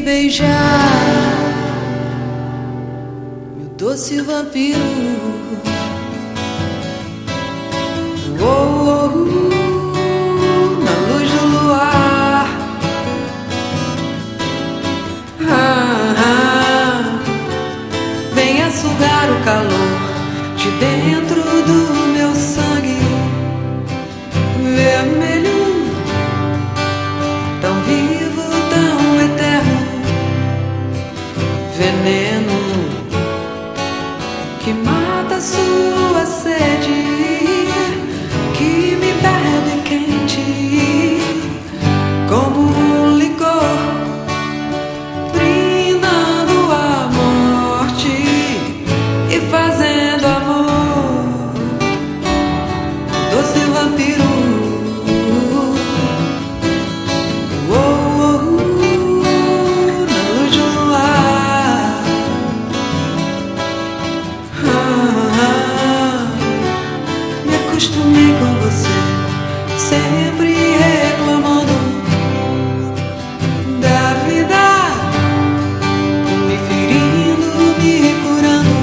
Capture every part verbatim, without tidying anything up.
me beijar, meu doce vampiro. Oh, oh, oh, na luz do luar. Ah, ah, venha sugar o calor de dentro do meu sangue vermelho, tão vivo, tão eterno, veneno que mata a sua sede, que me bebe quente como um licor, brindando a morte e fazendo amor, doce vampiro. Oh, oh, oh, na luz do luar. Ah, ah, me acostumei com você, sempre reclamando da vida, me ferindo, me curando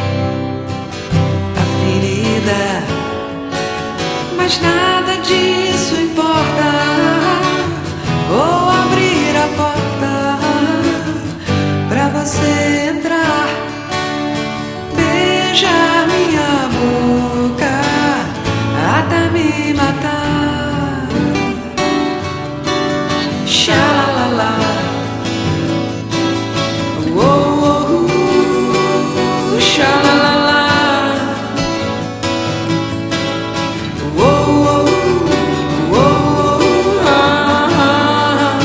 a ferida, mas nada disso importa. Vou abrir a porta pra você entrar, beijar minha boca até me matar. Xalalala. Oh, oh, oh, xalalala. Oh, oh, oh, oh, ah, ah.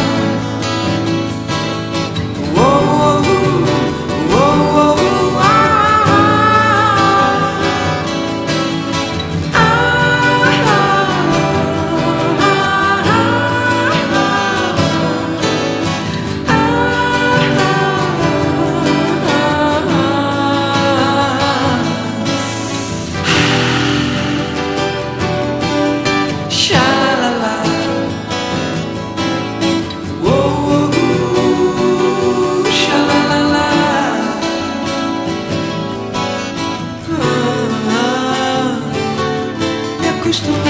Oh, oh, oh, oh, ah, acostumado.